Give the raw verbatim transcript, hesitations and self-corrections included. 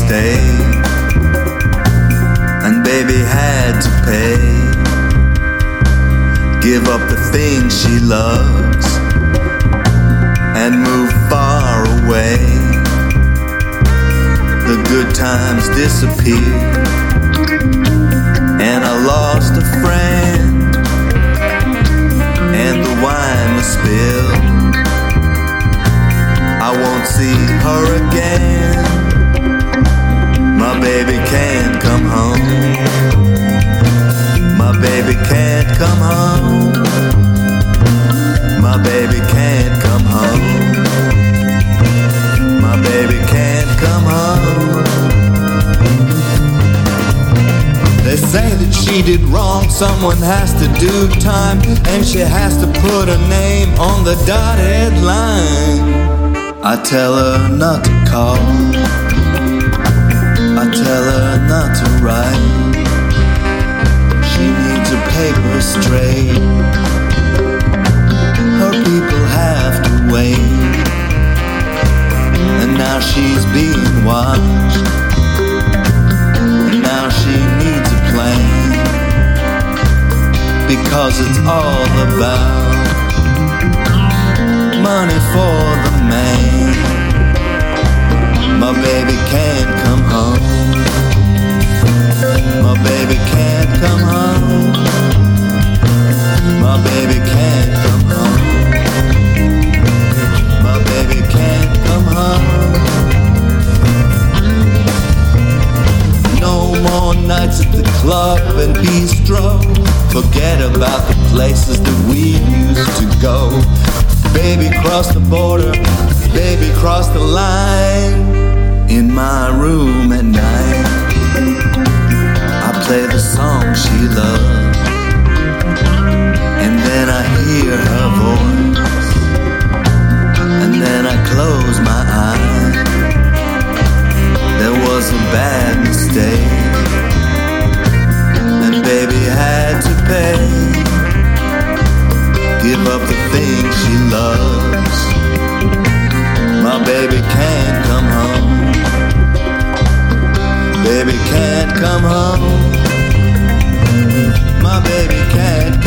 stay, and baby had to pay. Give up the things she loves and move far away. The good times disappeared, and I lost a friend, and the wine was spilled. I won't see her again. My baby can't come home. My baby can't come home. My baby can't come home. My baby can't come home. They say that she did wrong, someone has to do time, and she has to put her name on the dotted line. I tell her not to call, I tell her not to write. She needs her paper straight. Her people have to wait, and now she's being watched, and now she needs a plan, because it's all about money for the man. My baby can't come home. My baby can't come home. My baby can't come home. My baby can't come home. No more nights at the club and bistro. Forget about the places that we used to go. Baby crossed the border, baby crossed the line. In my room at night, I play the song she loves, and then I hear her voice, and then I close my eyes. There was a bad mistake, and baby had to pay. Give up the things she loves. My baby can't come home. Baby can't come home. My baby can't come home.